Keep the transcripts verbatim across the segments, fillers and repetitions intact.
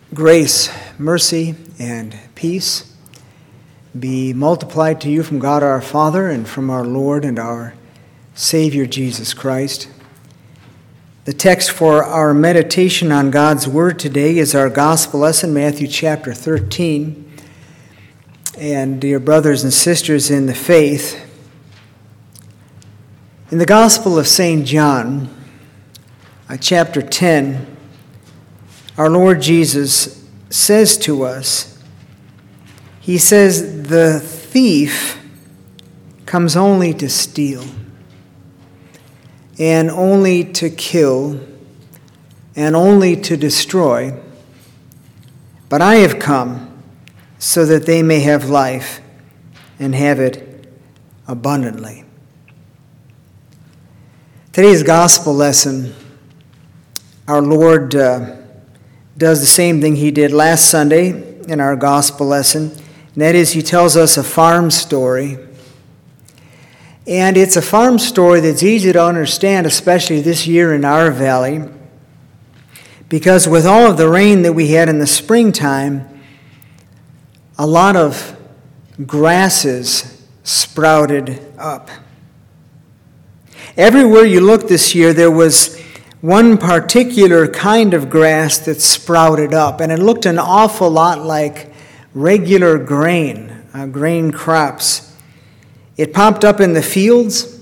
Grace, mercy, and peace be multiplied to you from God our Father and from our Lord and our Savior Jesus Christ. The text for our meditation on God's Word today is our gospel lesson, Matthew chapter thirteen. And dear brothers and sisters in the faith, in the Gospel of Saint John, uh, chapter ten, our Lord Jesus says to us, He says, the thief comes only to steal, and only to kill, and only to destroy. But I have come so that they may have life and have it abundantly. Today's gospel lesson, our Lord uh, does the same thing he did last Sunday in our gospel lesson, and that is he tells us a farm story. And it's a farm story that's easy to understand, especially this year in our valley, because with all of the rain that we had in the springtime, a lot of grasses sprouted up. Everywhere you looked this year, there was one particular kind of grass that sprouted up, and it looked an awful lot like regular grain, uh, grain crops. It popped up in the fields.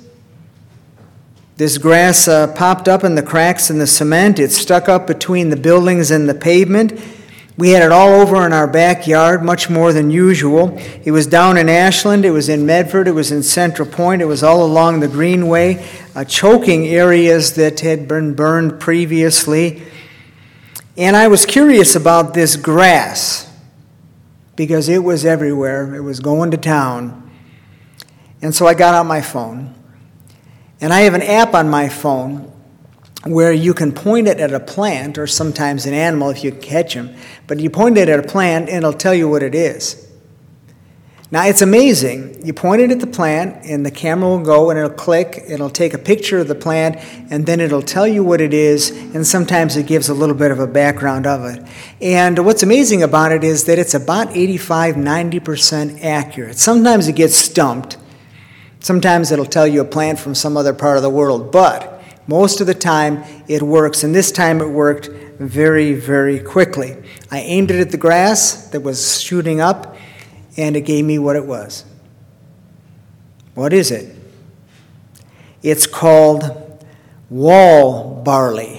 This grass uh, popped up in the cracks in the cement. It stuck up between the buildings and the pavement. We had it all over in our backyard, much more than usual. It was down in Ashland, it was in Medford, it was in Central Point, it was all along the Greenway, uh, choking areas that had been burned previously. And I was curious about this grass, because it was everywhere. It was going to town. And so I got out my phone, and I have an app on my phone where you can point it at a plant, or sometimes an animal if you catch them, but you point it at a plant and it'll tell you what it is. Now it's amazing. You point it at the plant and the camera will go and it'll click, it'll take a picture of the plant, and then it'll tell you what it is, and sometimes it gives a little bit of a background of it. And what's amazing about it is that it's about eighty-five to ninety percent accurate. Sometimes it gets stumped. Sometimes it'll tell you a plant from some other part of the world, but most of the time it works, and this time it worked very, very quickly. I aimed it at the grass that was shooting up, and it gave me what it was. What is it? It's called wall barley.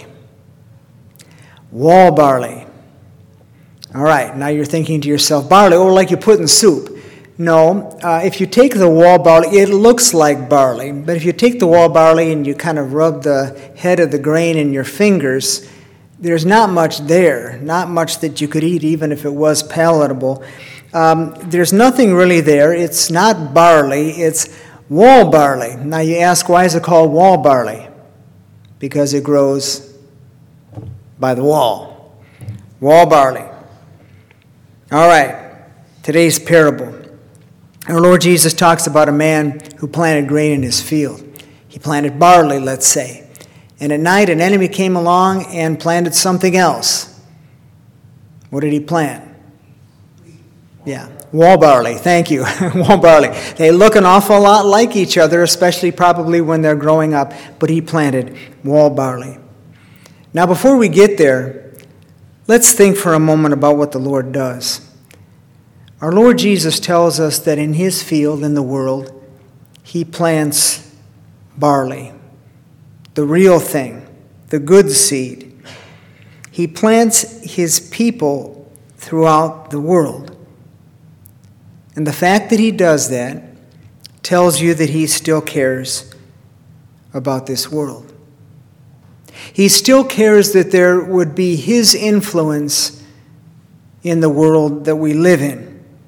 Wall barley. All right, now you're thinking to yourself, barley, oh, like you put in soup. No, uh, if you take the wall barley, it looks like barley, but if you take the wall barley and you kind of rub the head of the grain in your fingers, there's not much there, not much that you could eat even if it was palatable. Um, there's nothing really there. It's not barley, it's wall barley. Now you ask, why is it called wall barley? Because it grows by the wall. Wall barley. All right, today's parable. Our Lord Jesus talks about a man who planted grain in his field. He planted barley, let's say. And at night, an enemy came along and planted something else. What did he plant? Yeah, wall barley. Thank you. Wall barley. They look an awful lot like each other, especially probably when they're growing up. But he planted wall barley. Now, before we get there, let's think for a moment about what the Lord does. Our Lord Jesus tells us that in his field, in the world, he plants barley, the real thing, the good seed. He plants his people throughout the world. And the fact that he does that tells you that he still cares about this world. He still cares that there would be his influence in the world that we live in.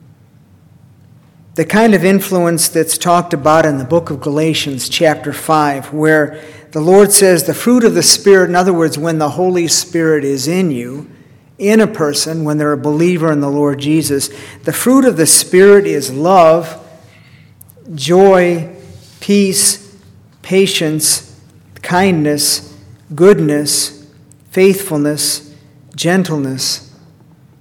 The kind of influence that's talked about in the book of Galatians chapter five, where the Lord says the fruit of the Spirit, in other words, when the Holy Spirit is in you, in a person, when they're a believer in the Lord Jesus, the fruit of the Spirit is love, joy, peace, patience, kindness, goodness, faithfulness, gentleness,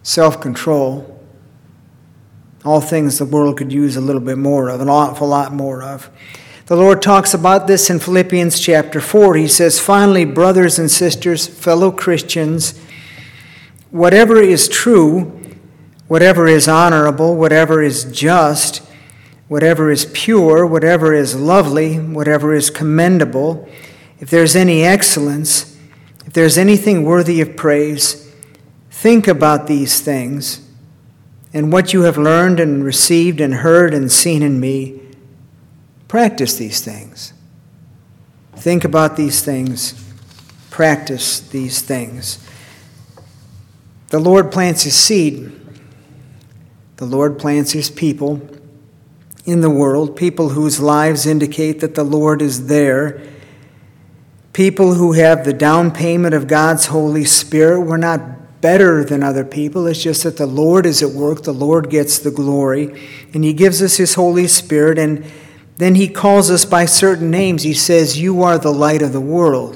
self-control, all things the world could use a little bit more of, an awful lot more of. The Lord talks about this in Philippians chapter four. He says, "Finally, brothers and sisters, fellow Christians, whatever is true, whatever is honorable, whatever is just, whatever is pure, whatever is lovely, whatever is commendable, if there's any excellence, if there's anything worthy of praise, think about these things, and what you have learned and received and heard and seen in me, practice these things." Think about these things. Practice these things. The Lord plants his seed. The Lord plants his people in the world, people whose lives indicate that the Lord is there, people who have the down payment of God's Holy Spirit. We're not better than other people. It's just that the Lord is at work. The Lord gets the glory, and he gives us his Holy Spirit, and then he calls us by certain names. He says, "You are the light of the world."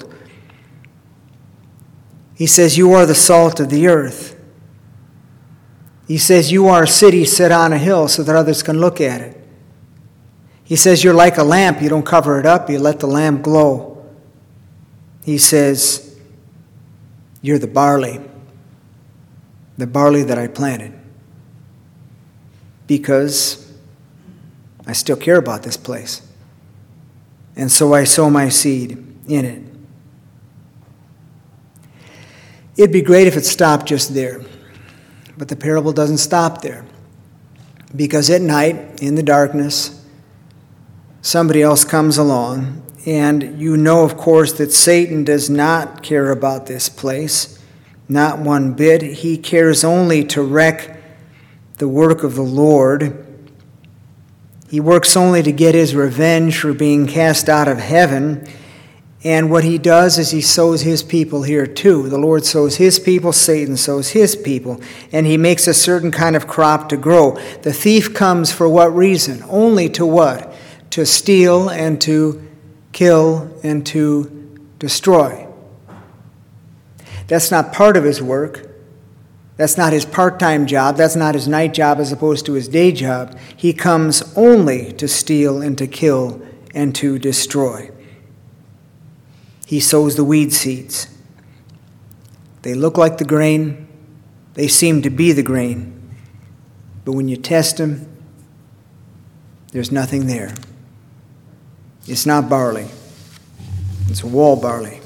He says, "You are the salt of the earth." He says, "You are a city set on a hill so that others can look at it." He says, "You're like a lamp. You don't cover it up. You let the lamp glow." He says, "You're the barley, the barley that I planted, because I still care about this place. And so I sow my seed in it." It'd be great if it stopped just there. But the parable doesn't stop there. Because at night, in the darkness, somebody else comes along. And you know, of course, that Satan does not care about this place. Not one bit. He cares only to wreck the work of the Lord. He works only to get his revenge for being cast out of heaven. And what he does is he sows his people here too. The Lord sows his people, Satan sows his people. And he makes a certain kind of crop to grow. The thief comes for what reason? Only to what? To steal and to kill and to destroy. That's not part of his work. That's not his part-time job. That's not his night job as opposed to his day job. He comes only to steal and to kill and to destroy. He sows the weed seeds. They look like the grain. They seem to be the grain. But when you test them, there's nothing there. It's not barley. It's wall barley.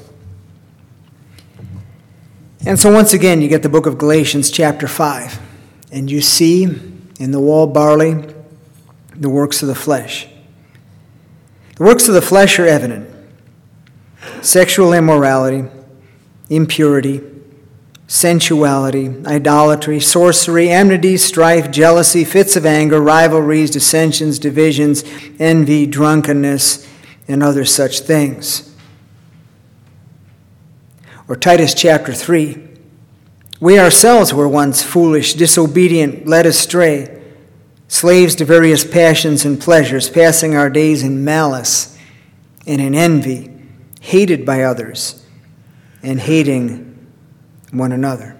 And so once again, you get the book of Galatians chapter five. And you see in the wall barley the works of the flesh. The works of the flesh are evident. Sexual immorality, impurity, sensuality, idolatry, sorcery, enmity, strife, jealousy, fits of anger, rivalries, dissensions, divisions, envy, drunkenness, and other such things. Or Titus chapter three. We ourselves were once foolish, disobedient, led astray, slaves to various passions and pleasures, passing our days in malice and in envy, hated by others, and hating one another.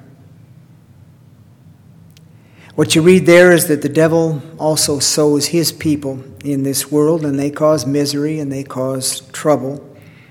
What you read there is that the devil also sows his people in this world, and they cause misery and they cause trouble.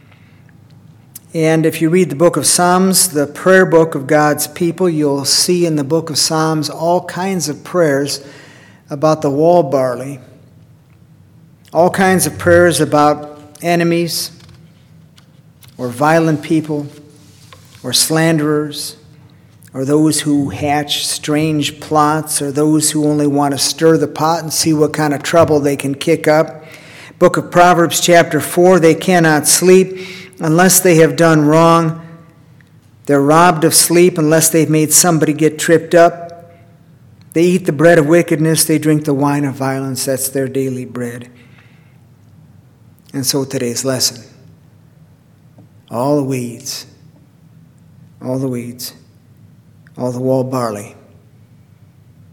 And if you read the book of Psalms, the prayer book of God's people, you'll see in the book of Psalms all kinds of prayers about the wall barley, all kinds of prayers about enemies or violent people or slanderers or those who hatch strange plots or those who only want to stir the pot and see what kind of trouble they can kick up. Book of Proverbs chapter four, they cannot sleep unless they have done wrong. They're robbed of sleep unless they've made somebody get tripped up. They eat the bread of wickedness. They drink the wine of violence. That's their daily bread. And so today's lesson. All the weeds. All the weeds. All the wall barley.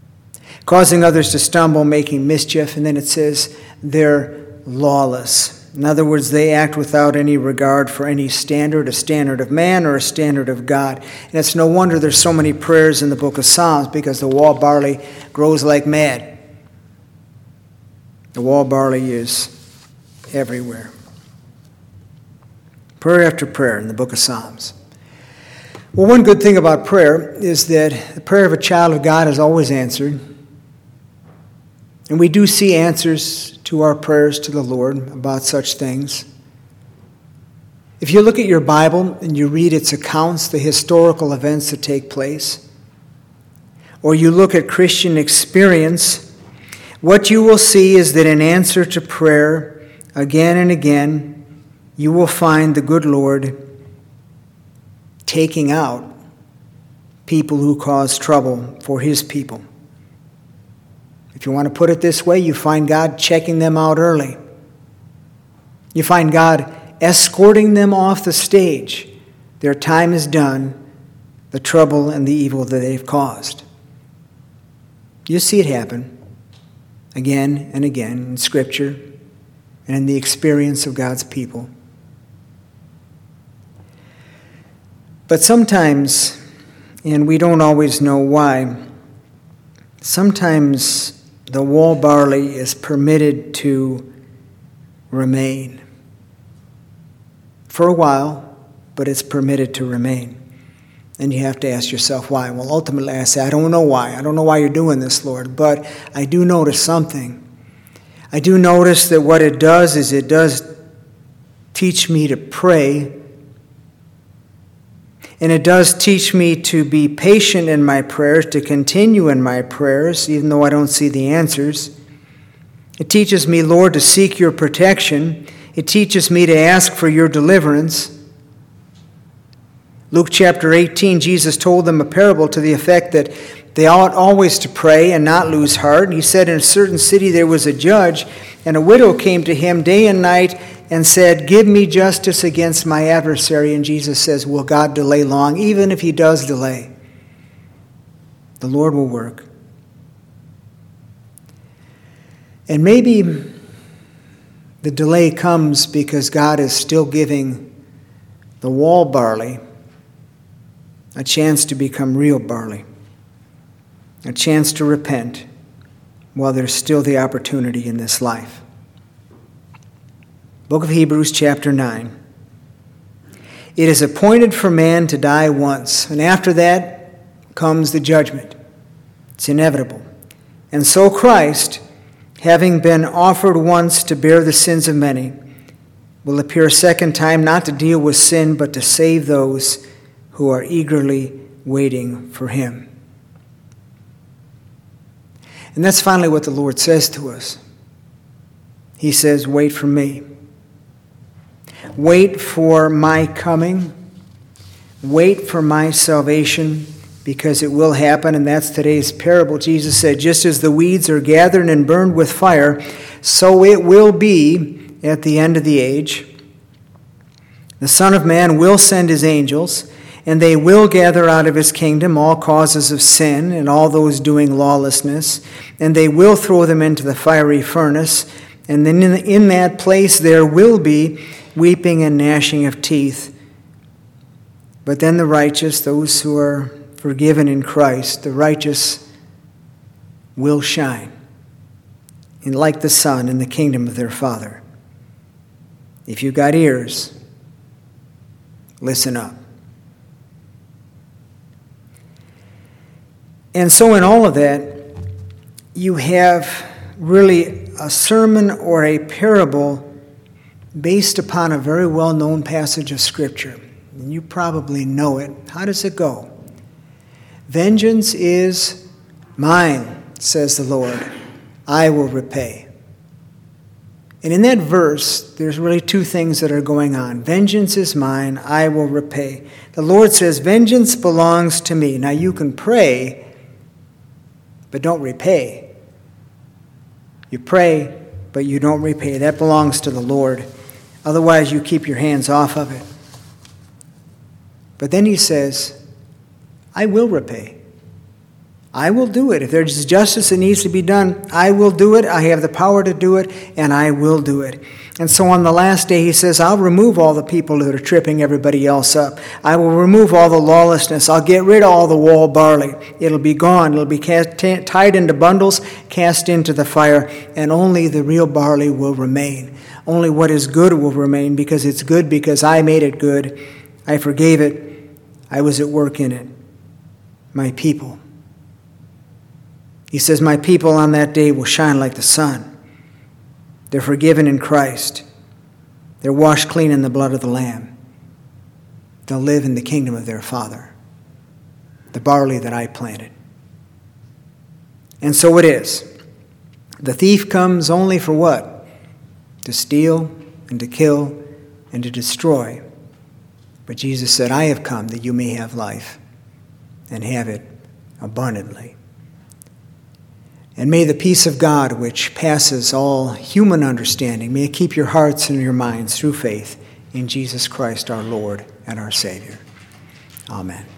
Causing others to stumble, making mischief. And then it says they're lawless. In other words, they act without any regard for any standard, a standard of man or a standard of God. And it's no wonder there's so many prayers in the book of Psalms, because the wall barley grows like mad. The wall barley is everywhere. Prayer after prayer in the book of Psalms. Well, one good thing about prayer is that the prayer of a child of God is always answered. And we do see answers to our prayers to the Lord about such things. If you look at your Bible and you read its accounts, the historical events that take place, or you look at Christian experience, what you will see is that in answer to prayer, again and again, you will find the good Lord taking out people who cause trouble for his people. If you want to put it this way, you find God checking them out early. You find God escorting them off the stage. Their time is done, the trouble and the evil that they've caused. You see it happen again and again in Scripture and in the experience of God's people. But sometimes, and we don't always know why, sometimes the wall barley is permitted to remain. For a while, but it's permitted to remain. And you have to ask yourself why. Well, ultimately I say, I don't know why. I don't know why you're doing this, Lord. But I do notice something. I do notice that what it does is it does teach me to pray. And it does teach me to be patient in my prayers, to continue in my prayers, even though I don't see the answers. It teaches me, Lord, to seek your protection. It teaches me to ask for your deliverance. Luke chapter eighteen, Jesus told them a parable to the effect that they ought always to pray and not lose heart. And he said, in a certain city there was a judge, and a widow came to him day and night and said, give me justice against my adversary. And Jesus says, will God delay long? Even if he does delay, the Lord will work. And maybe the delay comes because God is still giving the wall barley a chance to become real barley, a chance to repent while there's still the opportunity in this life. Book of Hebrews, chapter nine. It is appointed for man to die once, and after that comes the judgment. It's inevitable. And so Christ, having been offered once to bear the sins of many, will appear a second time, not to deal with sin, but to save those who are eagerly waiting for him. And that's finally what the Lord says to us. He says, wait for me. Wait for my coming. Wait for my salvation, because it will happen, and that's today's parable. Jesus said, just as the weeds are gathered and burned with fire, so it will be at the end of the age. The Son of Man will send his angels, and they will gather out of his kingdom all causes of sin and all those doing lawlessness, and they will throw them into the fiery furnace, and then in, in that place there will be weeping and gnashing of teeth. But then the righteous, those who are forgiven in Christ, the righteous will shine, and like the sun in the kingdom of their Father. If you've got ears, listen up. And so in all of that, you have really a sermon or a parable based upon a very well-known passage of Scripture. And you probably know it. How does it go? Vengeance is mine, says the Lord. I will repay. And in that verse, there's really two things that are going on. Vengeance is mine, I will repay. The Lord says, vengeance belongs to me. Now you can pray, but don't repay. You pray, but you don't repay. That belongs to the Lord. Otherwise, you keep your hands off of it. But then he says, I will repay. I will do it. If there's justice that needs to be done, I will do it. I have the power to do it, and I will do it. And so on the last day, he says, I'll remove all the people that are tripping everybody else up. I will remove all the lawlessness. I'll get rid of all the wall barley. It'll be gone. It'll be cast, t- tied into bundles, cast into the fire, and only the real barley will remain. Only what is good will remain, because it's good because I made it good. I forgave it. I was at work in it. My people. He says, my people on that day will shine like the sun. They're forgiven in Christ. They're washed clean in the blood of the Lamb. They'll live in the kingdom of their Father, the barley that I planted. And so it is. The thief comes only for what? To steal and to kill and to destroy. But Jesus said, I have come that you may have life and have it abundantly. And may the peace of God, which passes all human understanding, may it keep your hearts and your minds through faith in Jesus Christ our Lord and our Savior. Amen.